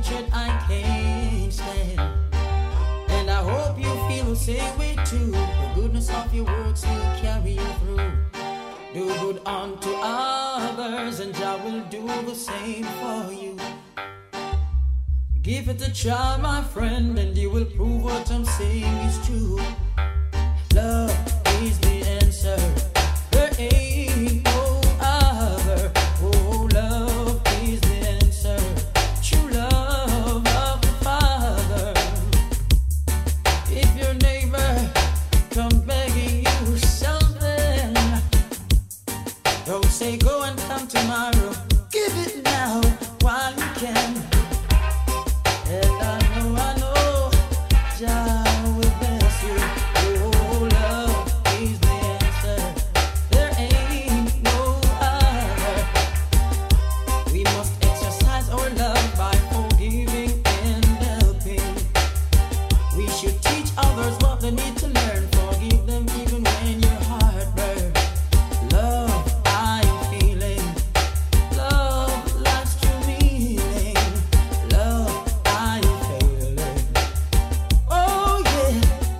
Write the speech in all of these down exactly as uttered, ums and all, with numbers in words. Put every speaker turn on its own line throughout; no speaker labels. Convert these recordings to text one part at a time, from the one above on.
hatred I can't stand. And I hope you feel the same way too. The goodness of your works will carry you through. Do good unto others, and Jah will do the same for you. Give it a try, my friend, and you will prove what I'm saying is true. Love is the answer. There ain't no other. Oh, love is the answer. True love of the Father. If your neighbor come begging you something, don't say go and come tomorrow. Give it now while you can. And I know, I know, Jah will bless you. Oh, love is the answer. There ain't no other. We must exercise our love by forgiving and helping. We should teach others what they need to learn. Forgive them even when your heart burns. Love, I'm feeling. Love, life's true meaning. Love, I'm feeling. Oh yeah.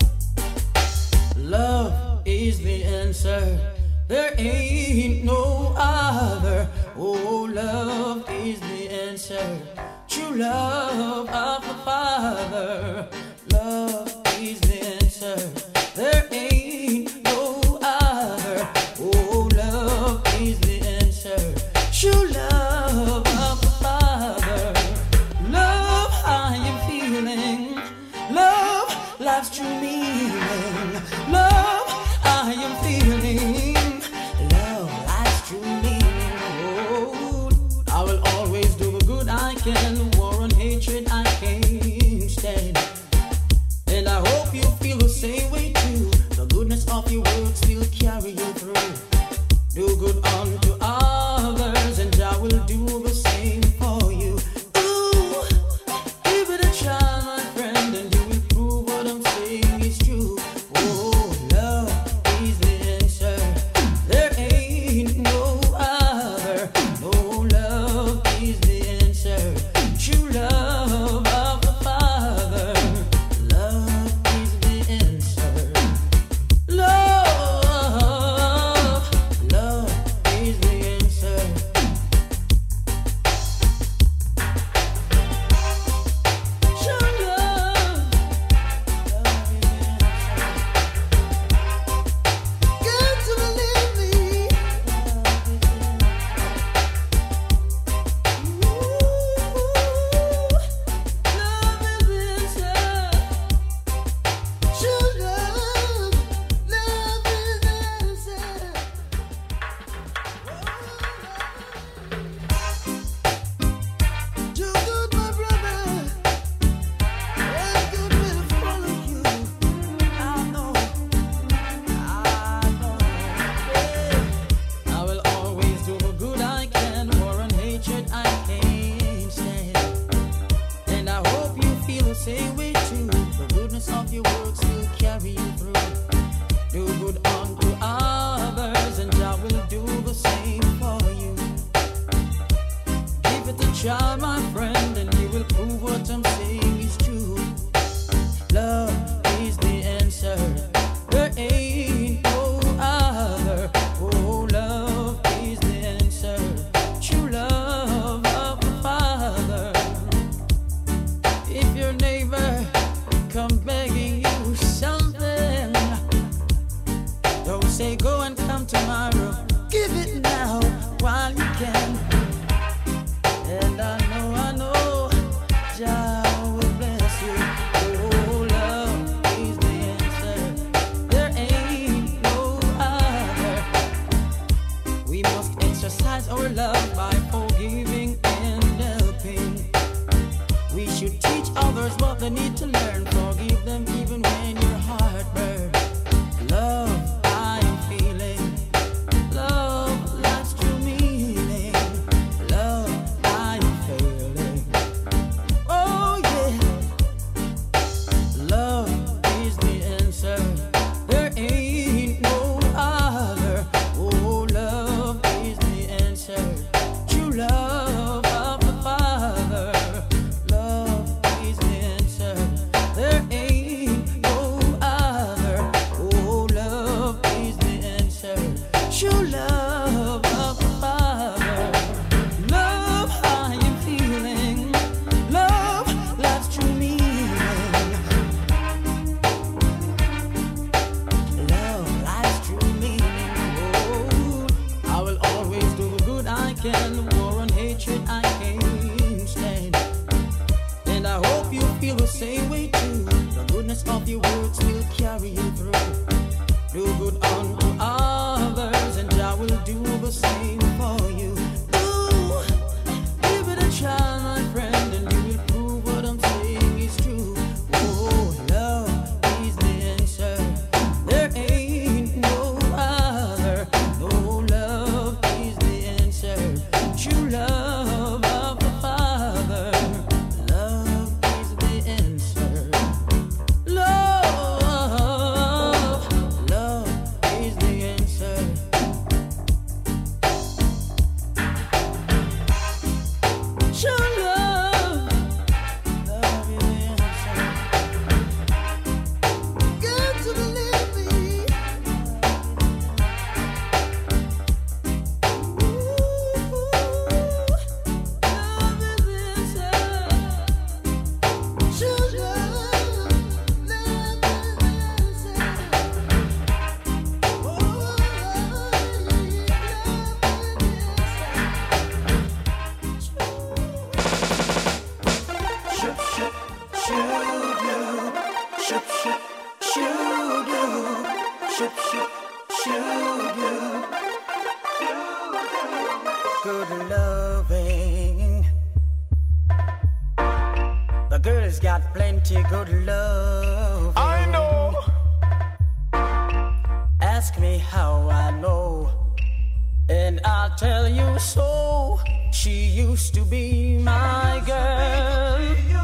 Love is the answer. There ain't no other. Oh, love is the answer. True love of the Father. Love is the answer. There ain't no other. Oh, love is the answer. True love of the Father. Love, I am feeling. Love, life's true meaning. Love, I am feeling. Love, life's true meaning. Oh, I will always do the good I can. War and hatred I can't stand. And I hope you feel the same way too. The goodness of your works will carry you through. Do good unto others, and Jah will do the same for you. Ooh, give it a try, my friend, and you will prove what I'm saying is true. Oh, love is the answer. There ain't no other. No, love is the answer. True love of the Father. Love is the answer. Love, love is the answer. True love, love is the answer. Got to believe me. Love is the answer. Ooh, love is the answer. True love, love is the answer. Do good, my brother, and good will follow you. I know, I know. I will always do the good I can. War and hatred I can't stand. And I hope you feel the same way too. The goodness of your works will carry you through. Do good unto others, and Jah will do the same for you. Give it a try, my friend, and you will prove what I'm saying is true. Love is the answer. There ain't no other. Oh, love is the answer. True love of the Father. If your neighbor come begging you something, don't say go and come tomorrow. Give it now while you can. And I know, I know, Jah will bless you. Oh, love is the answer. There ain't no other. We must exercise our love by forgiving and helping. We should teach others what they need to learn. Forgive them even when your heart burns. Love, I am feeling. Love, life's true meaning. Love, I am feeling. Oh yeah. Love is the answer. There ain't no other. Oh, love is the answer. True love of the Father. Love and the war and hatred I can't stand. And I hope you feel the same way too. The goodness of your words will carry you through. Do good unto others, and I will do the same for you. Ooh, give it a try, my friend, and you will prove what I'm saying is true. Oh, love is the answer. There ain't no other. Oh, love is the answer. True love of the Father. Love is the answer. Love, love is the answer. True love, love is the answer. Got to believe me. Ooh, love is the answer. True love, love is the answer. Oh, Shoop, shoop, shoo-doo. Shoop, shoop, shoo-doo. Shoop, shoop, shoo-doo. Good loving. The girl's got plenty good love.
I know.
Ask me how I know, and I'll tell you so. She used to be my girl.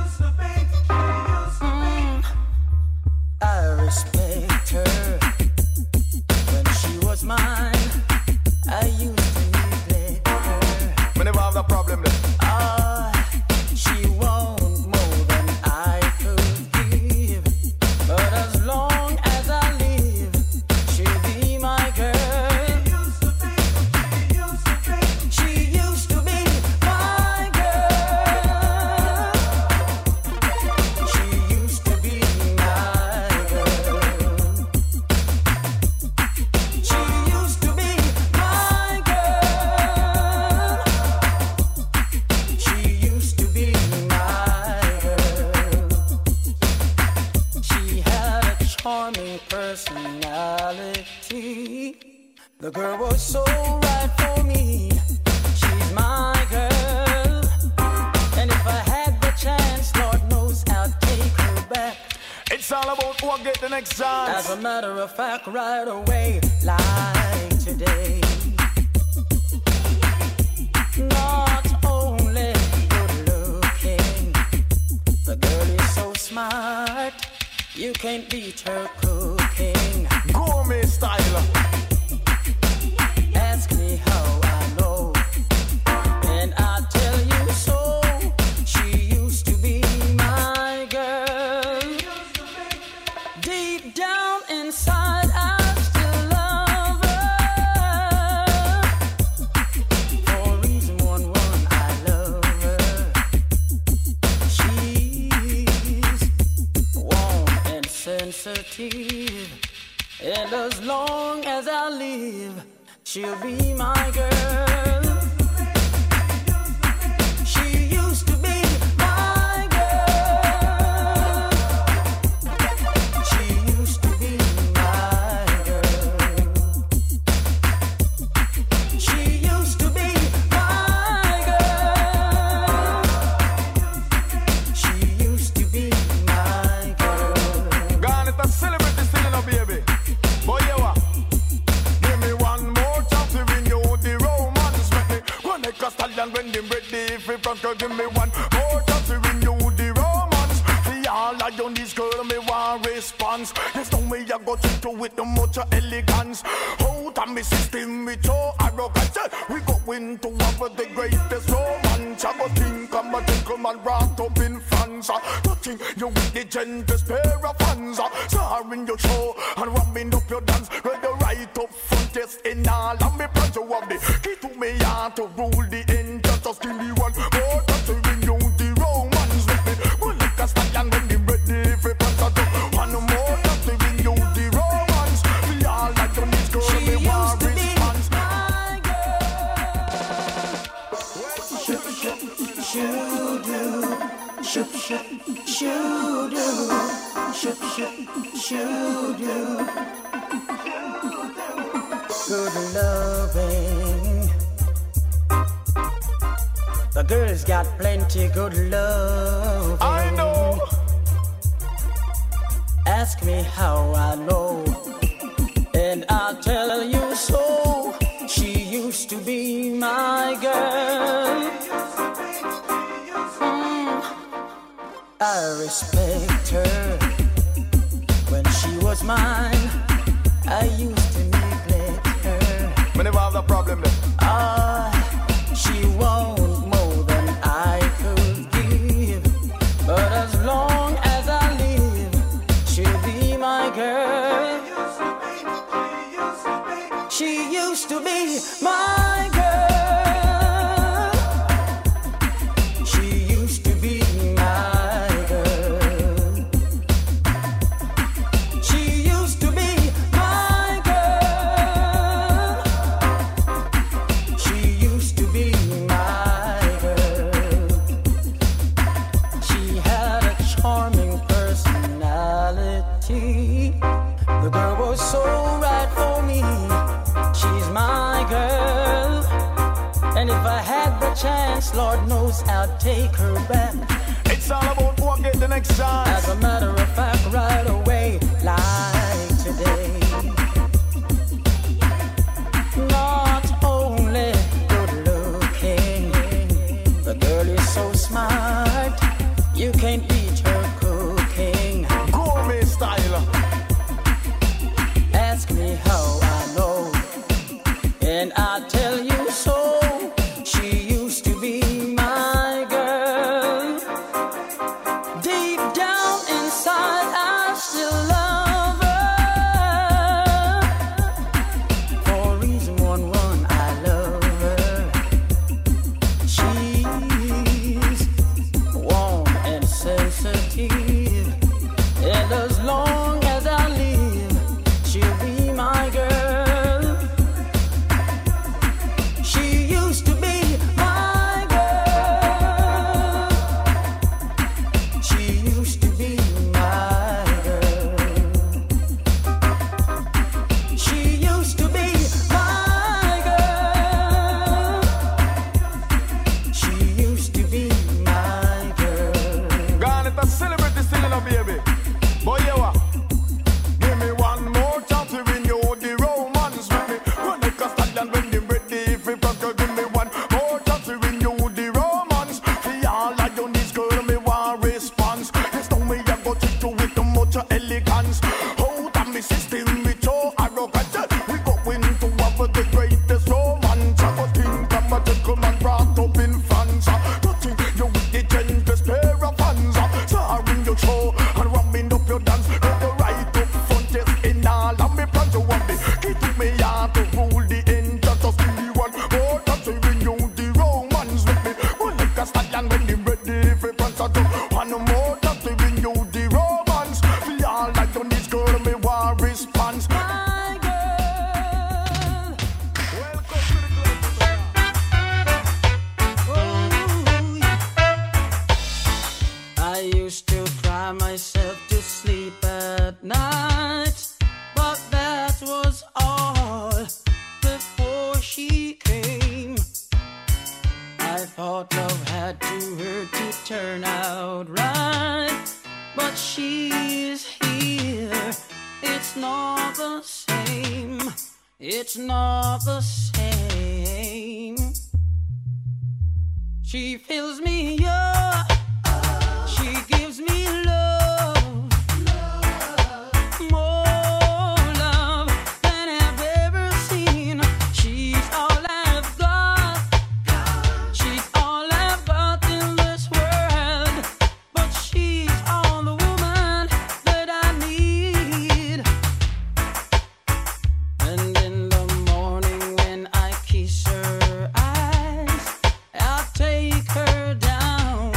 Mm, I respect her. When she was mine, I used to neglect her.
We never have that problem then.
Ah, she won't more than I could give. But as long as I live, she'll be my girl. She used to be my girl. She used to be my girl. She used to be my girl. She used to be my girl. She had a charming personality. The girl was so right for me. She's my girl. And if I had the chance, Lord knows I'd take her back.
It's all about who get the next chance.
As a matter of fact, right away, like today. Not only good looking, the girl is so smart, you can't beat her cooking.
Gourmet style.
Ask me how I know, and I'll tell you so. She used to be my girl. Deep down inside, I still love her. For reason one one, I love her. She's warm and sensitive, and as long as I live, she'll be my girl. She used to be my girl. She used to be my girl. She used to be my girl. She used to be my girl.
Gone it and celebrate this feeling of baby. Boy, you what? Give me one more chance to renew the romance. Make me one like a stallion when them ready. If you front, girl, give me one more chance to renew the romance. See all I on this girl, me want response. Yes, no me I go treat you with the much elegance. Out of me system with your arrogance. We going to have the greatest romance. I go think I'm a gentleman wrapped up in France. Touching you with the gentlest pair of hands. Starring your show and ramming up your dance. With the right up front, yes, in all of me plans. You have the key to me heart to rule the end. Just give me one more touch to renew the romance with me. Well, like a stallion when them ready for plans. One more touch to renew the romance. We all like on this girl, me want response.
shoo do, shoop shoop shoo do, shoop shoop shoo do. Good loving. The girl's got plenty good love.
I know.
Ask me how I know, and I'll tell you so. She used to be my girl. Mm. I respect her. When she was mine, I used to neglect her.
We never have the problem then.
Ah, she won't more than I could give, but as long as I live, she'll be my girl. She used to be my girl. She used to be my girl. She used to be my girl. She used to be my girl. She had a charming personality. The girl was so right for me. She's my girl, and if I had the chance, Lord knows I'd take her back.
It's all about what get the next chance.
As a matter of fact, right away, like today. Not only good looking, the girl is so smart, you can't beat her cooking.
Gourmet style.
Ask me how I know, and I'll tell you so. She used to be my girl. Deep down inside, I still love her. For reason one one, I love her. She's warm and sensitive, and as long as I live, she'll be my girl. She used to be my girl. She used to be my girl. She used to be my girl. She used to be my girl.
Gone it a celebrity still in a baby. Boy, you what? Give me one more chance to renew the romance with me. Run like a stallion when them ready. If you can give me one more chance to renew the romance. See all I on this girl, me want response. Yes, now me a go treat you with too much elegance. Out of me system with your arrogance. We going to have the greatest romance. I go think I'm a gentleman brought up in France. Touching you with the gentlest pair of hands. Starring your show and ramming up your dance. With the right up front, yes, in all of me plans. You want me, keep me out to rule the end. Just be one more time to renew the romance with me. One like a stallion when they ready for pants. One more time to renew the romance. Feel all like on this girl, me want response.
My girl.
Welcome to the club.
Oh, yeah. I used to cry myself to sleep at night, but that was all before she came. I thought love had to hurt to turn out right, but she's here. It's not the same. It's not the same. She fills me up. She gives me love. More love than I've ever seen. She's all I've got. She's all I've got in this world. But she's all the woman that I need. And in the morning when I kiss her eyes, I'll take her down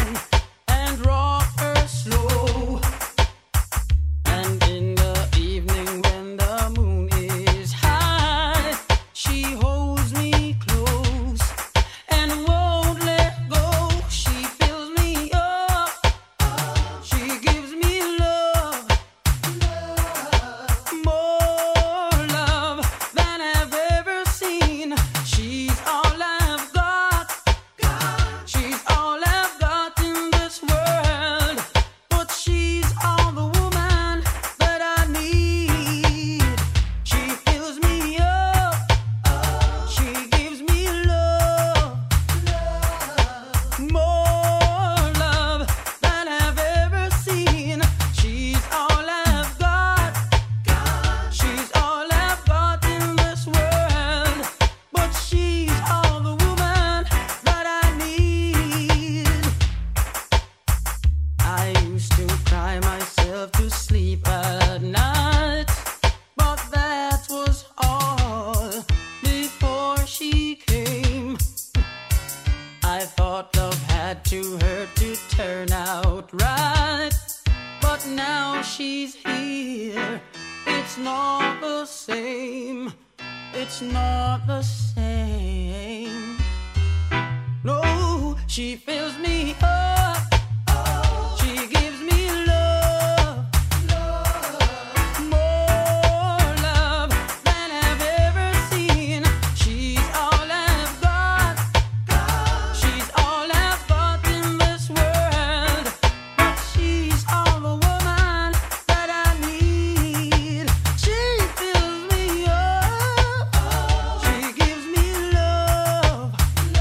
I thought love had to hurt to turn out right, but now she's here. It's not the same. It's not the same. No, she fills me up. She gives me love, more love than I've ever seen. She's all I've got. She's all I've got in this world. But she's all the woman that I need. She fills me up. She gives me love,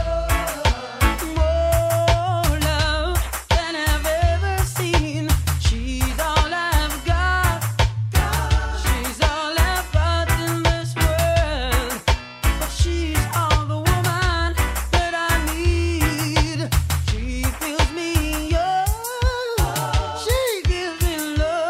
more love than I've ever seen. She's all I've got. She's all I've got in this world. But she's all the woman that I need. She fills me up. She gives me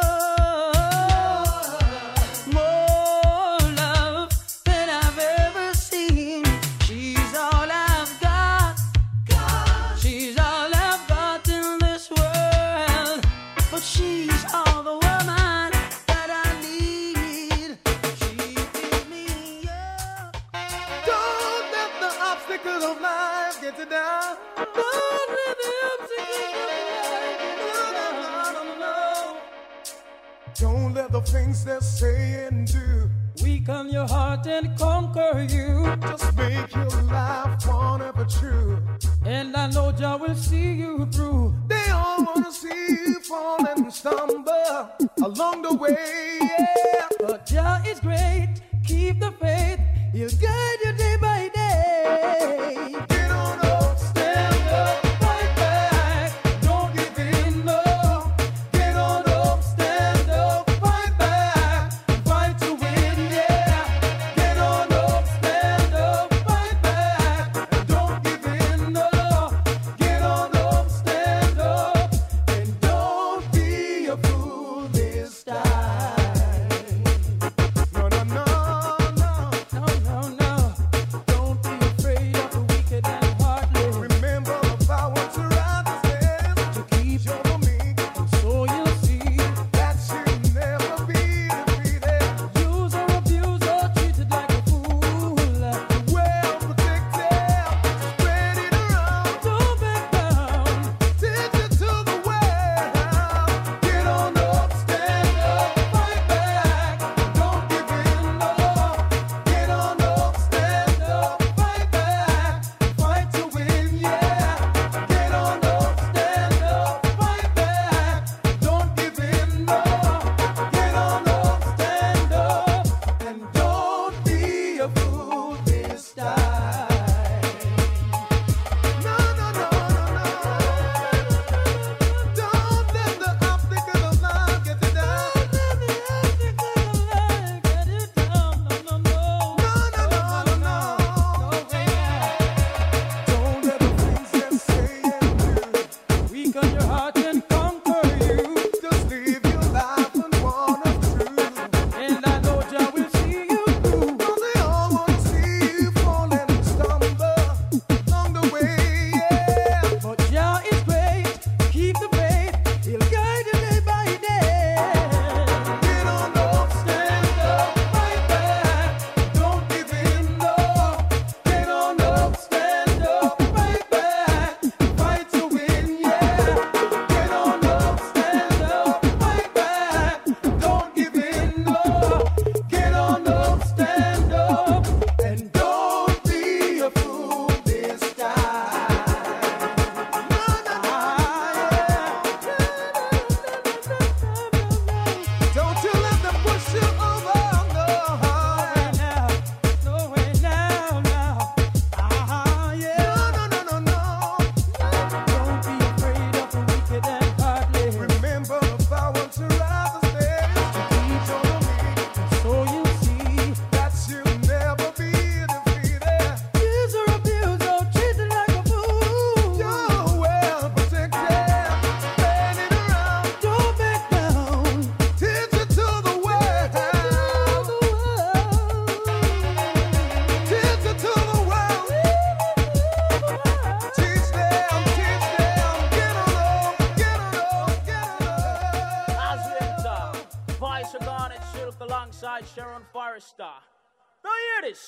love, more love than I've ever seen. She's all I've got. She's all I've got in this world. But she's all the woman that I need. She fills me up.
Don't let the obstacles of life get you down.
Don't let the obstacles of life get you down.
Don't let the things they say and do
Weaken your heart and conquer you.
just make your life forever true.
And I know Jah will see you through.
They all wanna see you fall and stumble along the way, yeah.
But Jah is great. Keep the faith. He'll guide you day by day.
Get on up,
Stand up, fight back. Don't give in, no. Get on up, stand up, fight back. Fight to win, yeah. Get on up, stand up, fight back. Don't give in, no. Get on up, stand up, and don't be a fool this time.
alongside Sharon Forrester. Now hear this.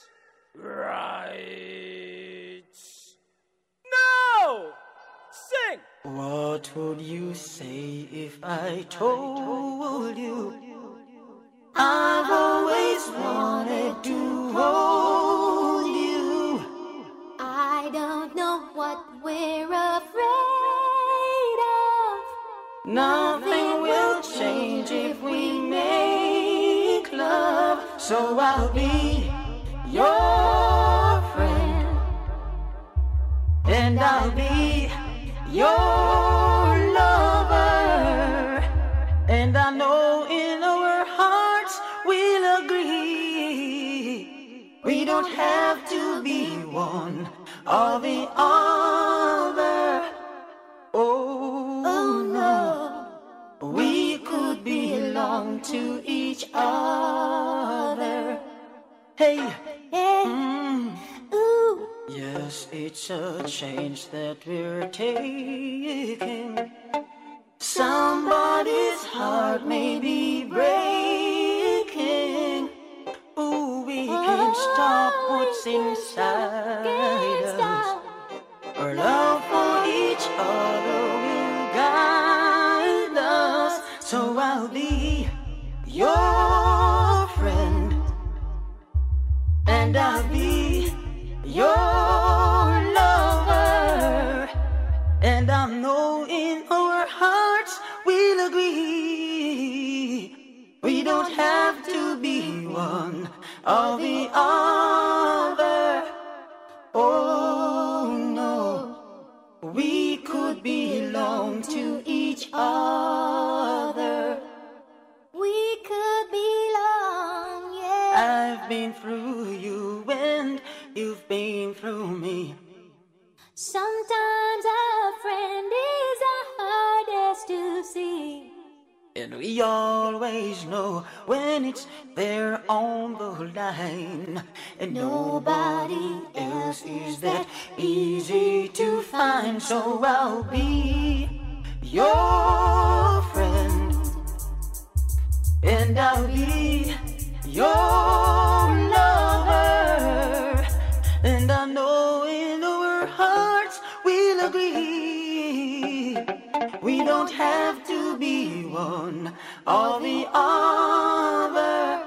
Right. Now, sing.
What would you say if I told you I've always wanted to hold you?
I don't know what we're afraid of.
Nothing will change if we make love. So I'll be your friend, and I'll be your lover, and I know in our hearts we'll agree. We don't have to be one or the other. Oh,
Oh no,
we could belong to each other. Hey,
hey,
mm.
ooh,
Yes, it's a change that we're taking. Somebody's heart may be breaking. Ooh, we can't stop what's inside
can't
us.
stop.
Our love for each other will guide us. So I'll be your friend, and I'll be your lover, and I know in our hearts we'll agree. We don't have to be one or the other. Oh no, we could belong to each other.
We could belong, yeah.
I've been through you and you've been through me.
Sometimes a friend is the hardest to see.
And we always know when it's there on the line. And nobody else is that easy to find. So I'll be your friend, and I'll be your lover, and I know in our hearts we'll agree. We don't have to be one or the other.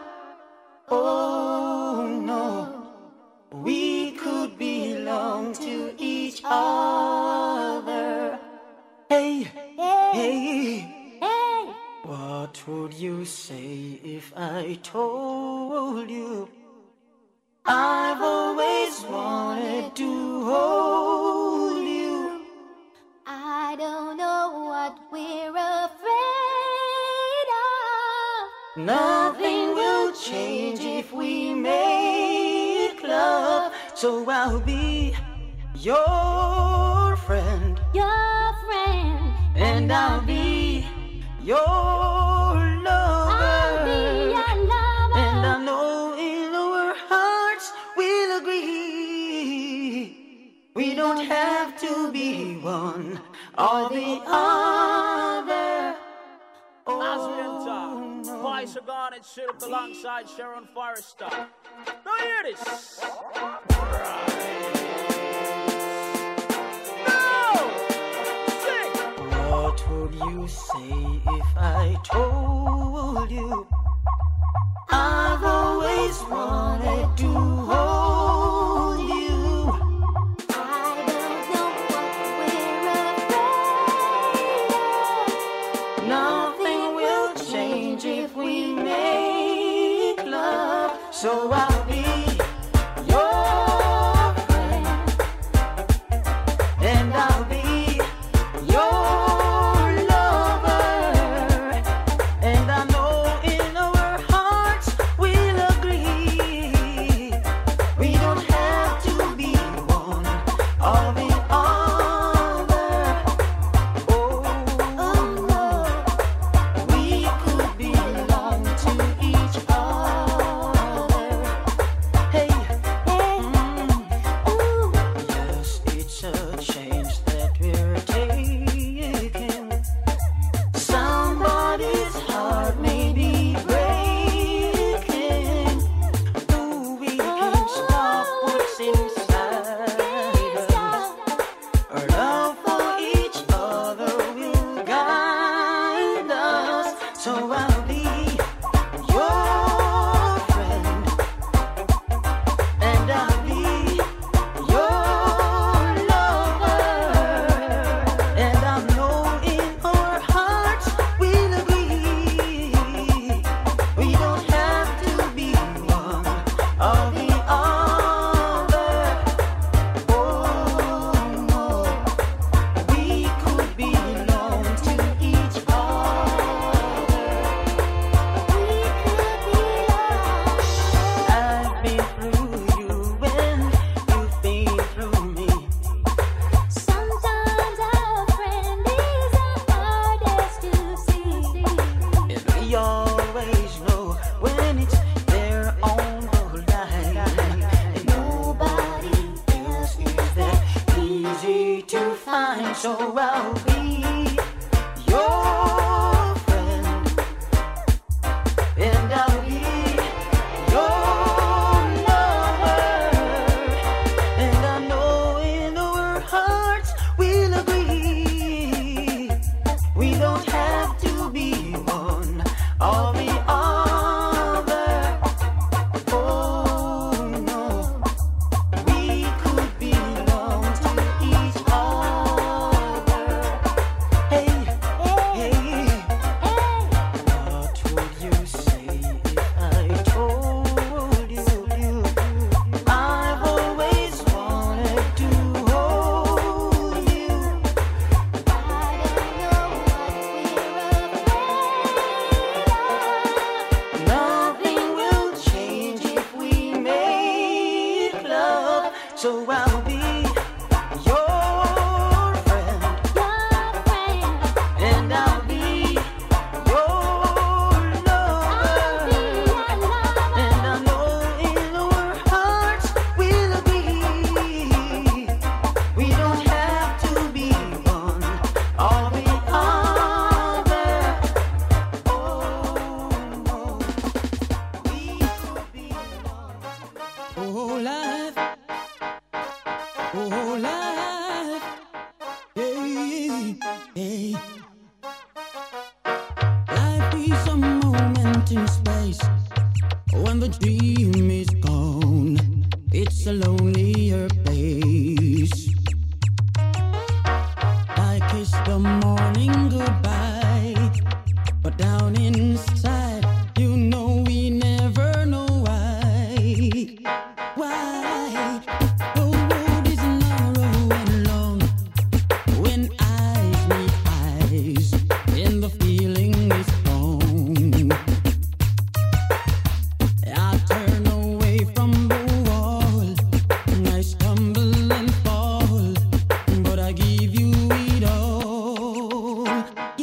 Oh no, we could belong to each other. Hey,
Hey,
hey.
hey,
What would you say if I told you I've always wanted to hold you?
I don't know what we're afraid of.
Nothing will change if we make love. So I'll be your friend,
Your friend,
and I'll be your lover.
I'll be your lover.
And I know in our hearts we'll agree. We don't have to be one or the other.
As we enter,
no.
Spice are gone and sit up alongside Sharon Forrester. Now hear this. Now, sing.
What would you say if I told you I've always wanted to hold you?
I don't know what we're afraid of.
Nothing will change if we make love. So I'll be your friend, and I'll be your lover, and I know in our hearts we'll agree. We don't have to be one or the other. Oh,
Oh no,
we could belong to each other. Hey,
hey,
mm,
ooh,
yes, it's a change that we're taking. Somebody's heart may be breaking. fine, so I'll be your friend, and I'll be your lover, and I know in our hearts we'll agree. We don't have to be one or the other. Oh no, we could belong to each other. Hey, hey, what would you say if I told you I've always wanted to hold you? Nothing will change if we make love, so I'll be your friend, and I'll be your lover, and I know in our hearts we'll agree. We don't have to be one or the other. Oh no, we could be one. Oh life, oh life, hey, hey. Life is a moment in space. When the dream is gone, it's a lonelier place. I kiss the morning goodbye, but down inside, you know we never know why. Why? The road is narrow and long. When eyes meet eyes, and the feeling is gone. I turn away from the wall. I stumble and fall, but I give you it all.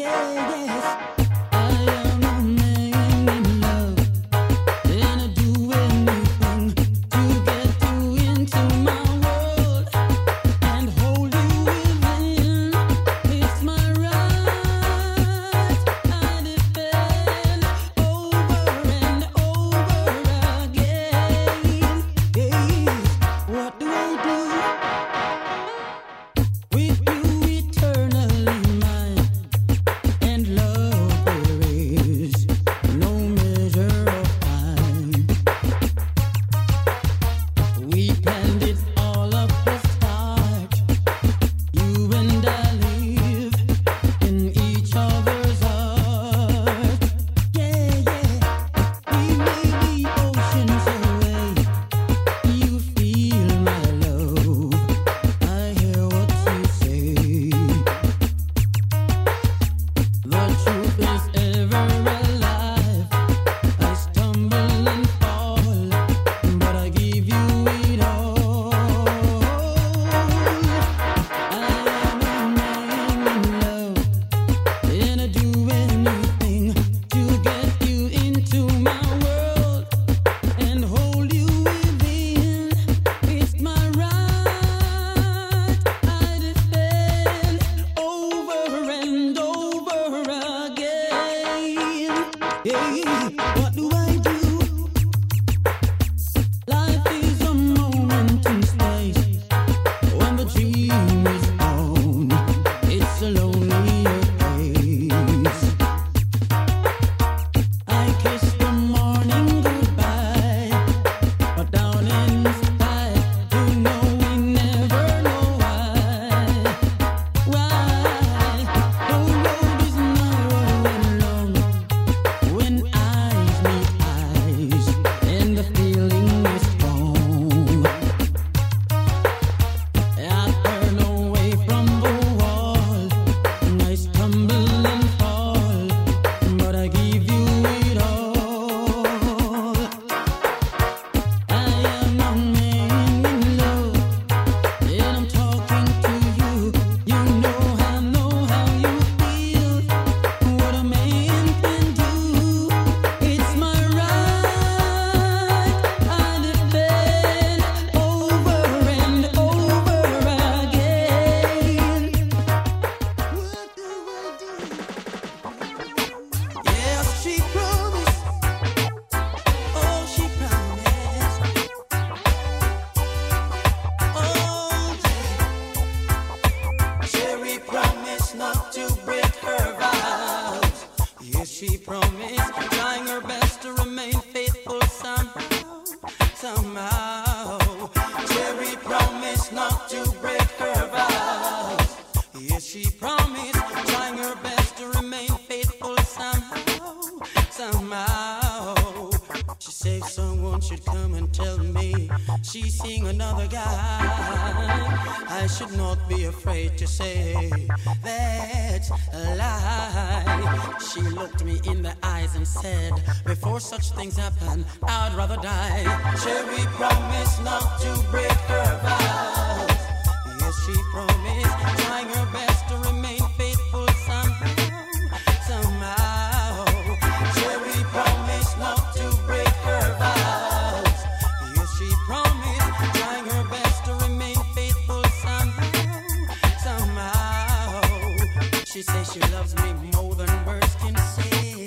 she promised, trying her best to remain faithful somehow, somehow. Cherry promised not to break her vows. Yes, she promised, trying her best to remain faithful somehow, somehow. She said someone should come and tell me she's seeing another guy. I should not be afraid to say that's a lie. She looked me in the eyes and said, before such things happen, I'd rather die. Cherry promised not to break her vows. Yes, she promised, trying her best to remain faithful somehow, somehow. Cherry promised not to break her vows. Yes, she promised, trying her best to remain faithful somehow, somehow. She says she loves me more than words can say.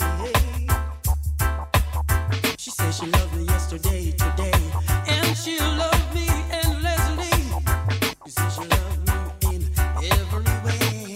She says she loved me yesterday, today, and she'll love me endlessly. She says she loves me in every way.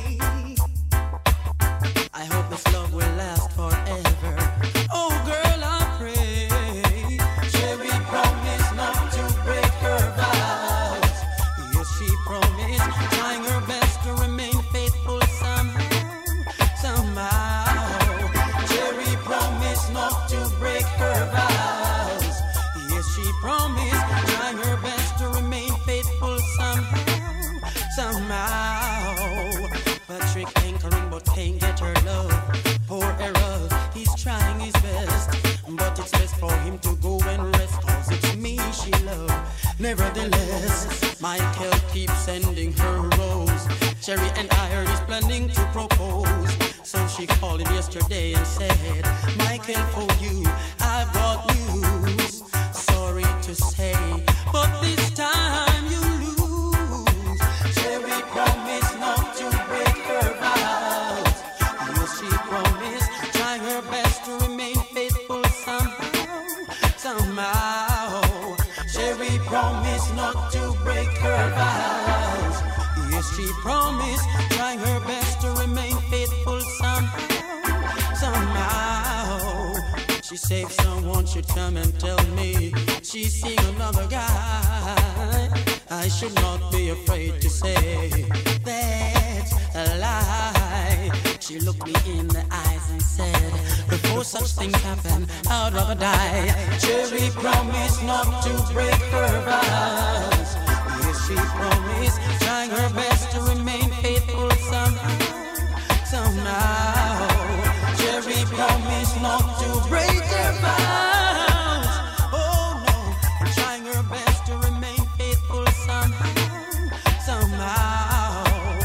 I hope this love will last forever. Oh girl, I pray. Cherry promised not to break her vows. Yes, she promised, trying her best to remain faithful somehow, somehow. Cherry promised not to break her vows. Yes, she promised, trying her best to remain faithful somehow, somehow. Patrick anchoring but can't get her love. Poor Errol, he's trying his best, but it's best for him to go and rest, cause it's me she loves. Nevertheless, Michael keeps sending her rose. Cherry and I are is planning to propose. So she called him yesterday and said, Michael, for you, I've got news. Sorry to say, but this time you lose. Cherry promised not to break her vows. Yes, she promised, trying her best to remain faithful somehow, somehow. Cherry promised not to break her vows. Yes, she promised, trying her best to remain faithful somehow, somehow. She said someone should come and tell me she's seeing another guy. I should not be afraid to say that's a lie. She looked me in the eyes and said, before such things happen, I'd rather die. Cherry promised not to break her vows. Yes, she promised, trying her best to remain faithful somehow, somehow. Cherry promised not to break her vows. Oh no, trying her best to remain faithful somehow, somehow.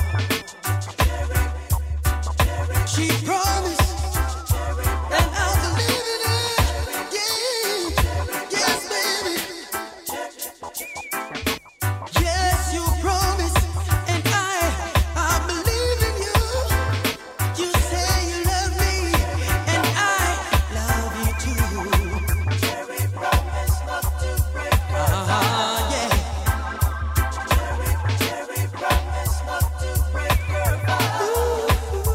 She promised, and I believe in it. Yeah, yes, baby. Yes, you promised, and I, I believe in you. You say you love me, and I love you too. Cherry promised not to break her vows. Yeah. Cherry, Cherry promised not to break her vows.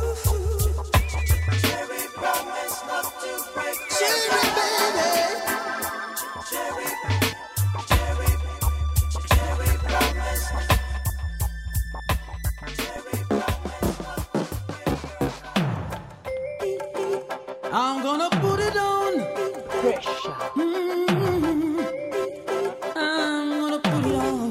Cherry promised not to break her vows. Cherry, baby. Cherry, Cherry, Cherry promised. Cherry promised. I'm gonna put it on.
Pressure.
Mm-hmm. I'm gonna put it on.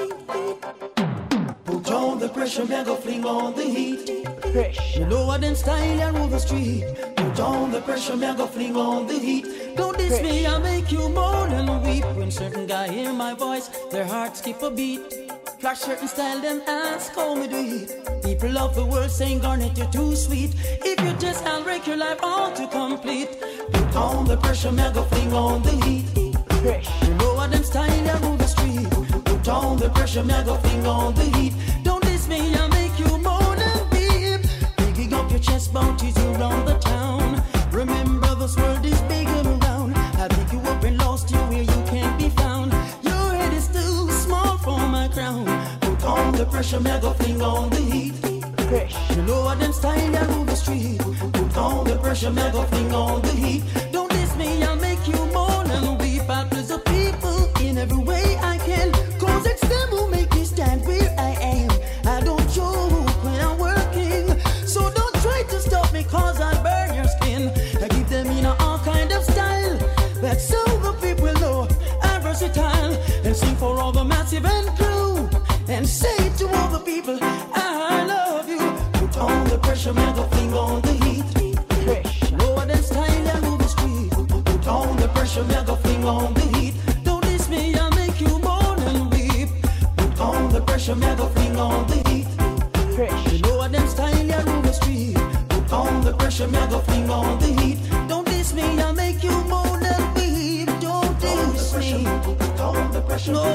Put on the pressure, me go fling on the heat.
Pressure.
You know what them style and move the street. Put on the pressure, me go fling on the heat. Don't diss me, I'll make you moan and weep. When certain guy hear my voice, their hearts skip a beat. Flash certain style, them ask how me do it. People of the world saying, Garnet, you're too sweet. If you just I'll break your life all to complete. Put on the pressure, me go fling on the heat.
Pressure.
You know what them style and move the street. Put on the pressure, me go fling on the heat. Don't diss me, I'll make you moan and weep. Picking up your chest bounties around the town. Remember this world is big and around. I'll pick you up and lost you where you can't be found. Your head is too small for my crown. Put on the pressure, me go fling on the heat.
Pressure.
You know what them style and move the street. Put Put on the pressure, me go fling on the heat. Don't diss me, I'll make you mourn and weep. I'll please the people in every way I can. Cause it's them who make me stand where I am. I don't joke when I'm working. So don't try to stop me cause I'll burn your skin. I give them in all kind of style. That's so the people know I'm versatile. And sing for all the massive and crew. And say to all the people, I love you. Put on the pressure, me go fling on the heat. Lower than style, I move the street. Put on the pressure, me go fling on the heat. Don't diss me, I'll make you mourn and weep. Put on the pressure, me go fling on the heat. Lower than style, I move the street. Put on the pressure, me go fling on the heat. Don't diss me, I'll make you mourn and weep. Don't diss me. Put on the pressure, no.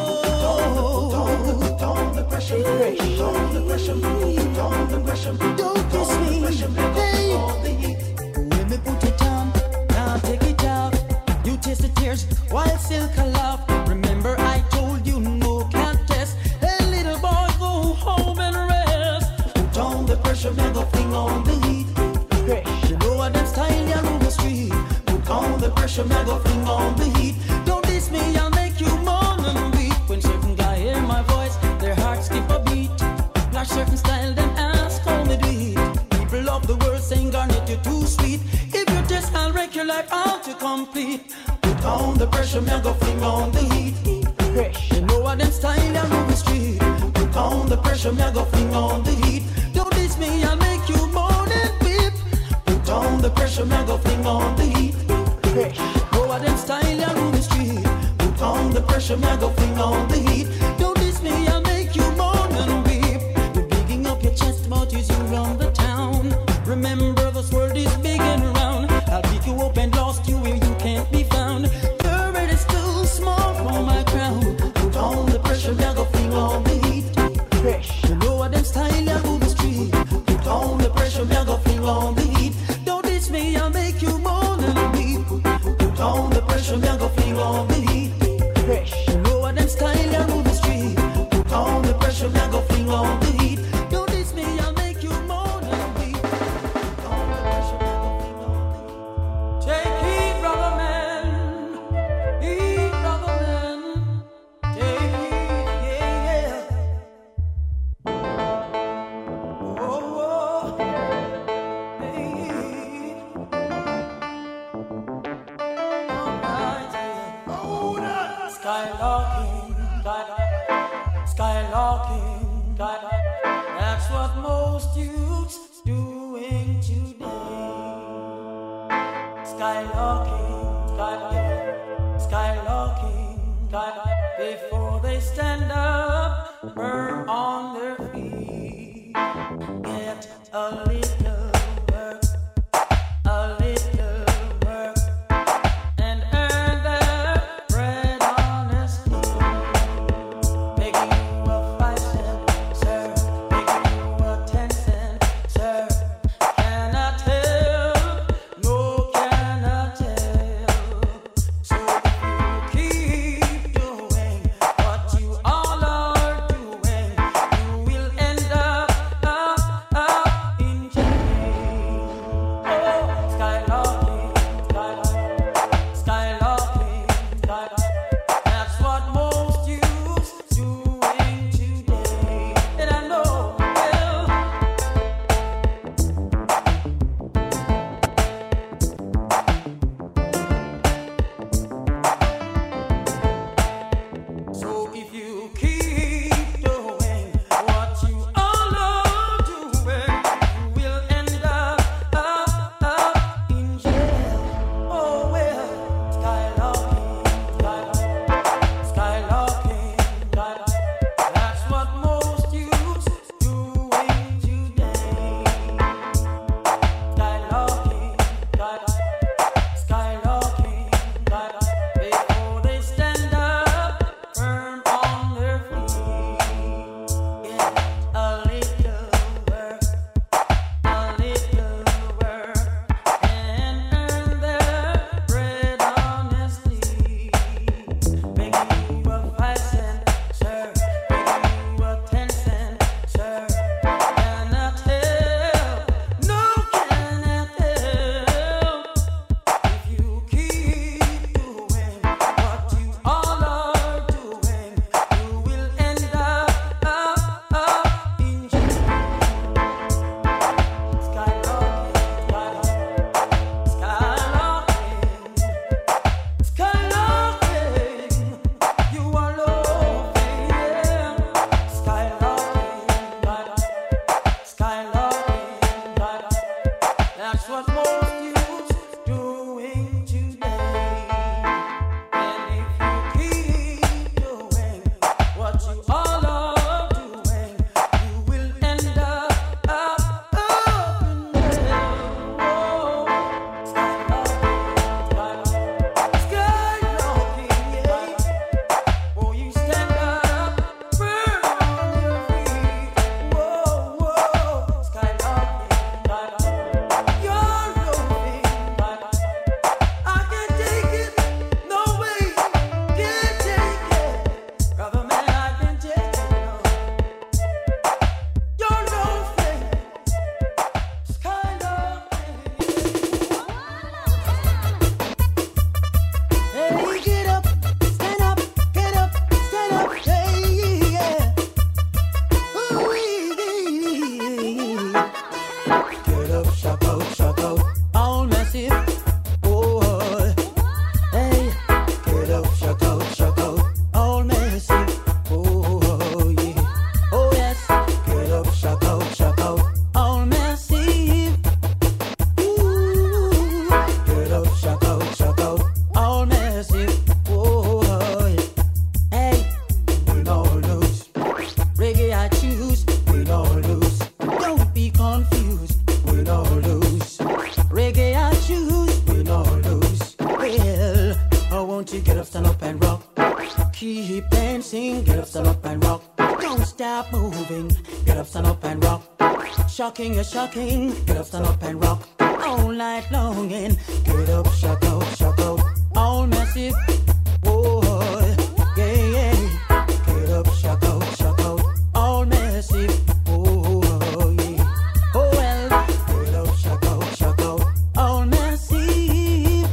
Put on the pressure, put on the pressure, put on the pressure. Don't diss me, hey. When me put it on, now take it off. You taste the tears while still laugh. Remember I told you no contest. Hey little boy, go home and rest. Put on the pressure, me go fling on the heat. You know what that style, you move the street. Put on the pressure, me go fling on the heat. Don't diss me, I'll make you mourn and weep. When certain guy hear my voice, their hearts skip a beat. Flash certain style, then ask how me do it. People of the world saying Garnet, you're too sweet. If you test, I'll wreck your life out to complete. Put on the pressure, me go fling on the heat. You know what them style, I move the street. Put on the pressure, me go fling on the heat. Don't diss me, I'll make you mourn and weep. Put on the pressure, me go fling on the heat. Know what them style, I move the street. Put on the pressure, me go fling on the heat. Don't diss me, I'll make you mourn and weep. You're bigging up your chest about you run the town. Remember this world is big and round. I'll pick you up and lost you where you can't be found. Your red is too small for my crown. Put on the pressure, me go fling on the heat. You know what them style, I move the street. Put on the pressure, me go fling on the heat. Don't diss me, I'll make you mourn and weep. Put on the pressure, me go fling on the heat. You know what them style, I move the street. Put on the pressure, me go fling on the heat. Don't diss me, I'll make you mourn and weep. Put on the pressure, me go fling on the heat. Take heed, brother man. Heed, brother man. Take heed, yeah, yeah. Oh, oh. Hey. Alright, yeah. Oh, no. Skylarking, skylarking, that's what most youths doing today. Skylarking, skylarking, before they stand up, burn on their feet. Get a little work, a little work, and earn their bread honestly. Making you a five cent, sir, making you a ten cent, sir. Cannot tell, no cannot tell. So if you keep doing what you all are doing, you will end up, up, up in jail. Skylarking, that's what most youths doing today. And if you keep doing what you all are doing, you will end up up, up in hell. Whoa. Skylarking, skylarking, yeah. Oh, you stand up, firm on your feet. Whoa, whoa. Skylarking, you're loving. I can't take it. No way. Can't take it. Government, I can't take it. No. You're loving. Skylarking. Hey, get up, stand up, get up, stand up, hey, yeah. Ooh-wee. Get up, shock out, shock out, all massive, oh, hey. Get up, shock out, shock out, all massive, oh, yeah. Oh, yes. Get up, shock out, shock out, all massive. Ooh. Get up, shock out, shock out, all massive. Oh, yeah. Hey, we don't lose. Reggae I choose. We don't lose. Don't be confused. We don't lose. Reggae I choose. We don't lose. Well, oh, won't you get up, stand up and rock? Keep dancing. Get up, stand up and rock. Don't stop moving. Get up, stand up and rock. Shocking, you're shocking. Get up, stand up and rock. All night long and get up, shock out, shock out. All massive. Oh, yeah, yeah. Get up, shock out, shock out. All massive. Oh, yeah. Oh, well. Get up, shock out, shock out. All massive.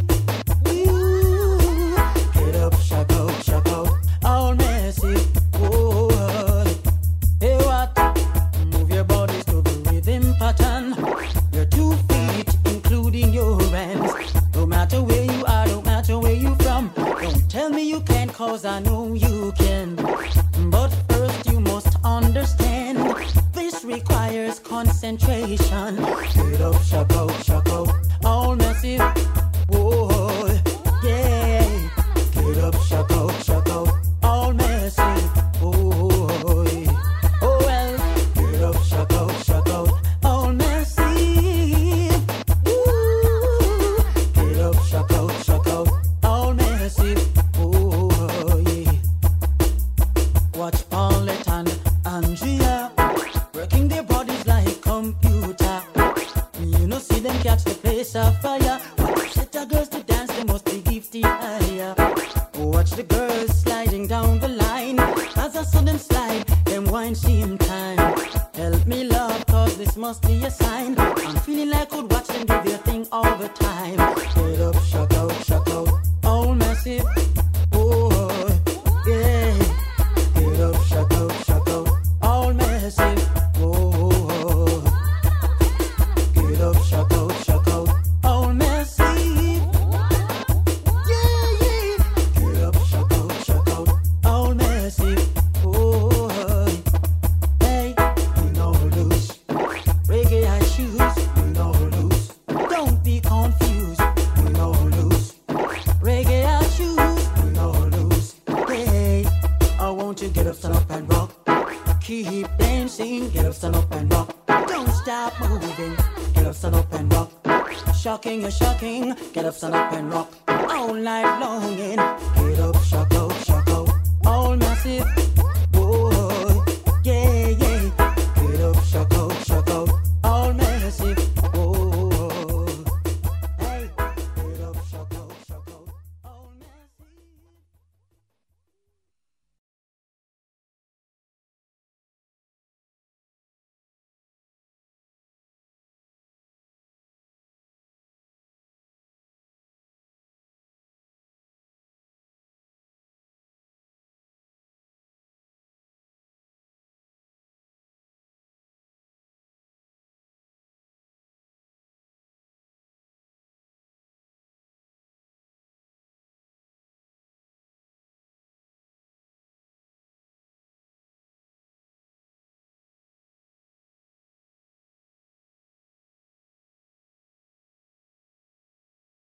Ooh. Get up, shock out, shock out. All massive. Oh, hey, what? Move your bodies to the rhythm pattern. Your two feet, including your hands. No matter where you are, no matter where you from. Don't tell me you can't, cause I know you can. But first you must understand, this requires concentration. Get up, shock out, shock out, all massive. Whoa, yeah. Get up, shock out, shock out, all massive. Oh, yeah. Oh, well. Get up, shock out, shock out, all massive. Ooh. Get up, shock out, shock out, all massive. Oh, yeah. Watch Paulette and Andrea working their bodies like computer. You know, see them catch the place of fire. Watch the girls to dance, they must be gifted higher. Watch the girls sliding down the line. As I saw them slide, them wine same time. Help me, love, cause this must be a sign. I'm feeling like I could watch them do their thing all the time. Get up, shock out, shock out, all massive. Oh, yeah. Get up, shock out, shock out, all massive. Oh, get up, shock out, shock out, all massive. Yeah, yeah. Get up, shock out, shock out, all massive. Oh, hey, we don't lose. Reggae I choose. We don't lose. Don't be confused. We don't lose. Reggae I choose. We don't lose. Hey, I want you get up, stand up and rock. Keep dancing. Get up, stand up and rock. Don't stop moving. Get up, stand up and rock. Shocking, you're shocking. Get up, stand up and rock. All night long and get up, shock out, shock out. All massive.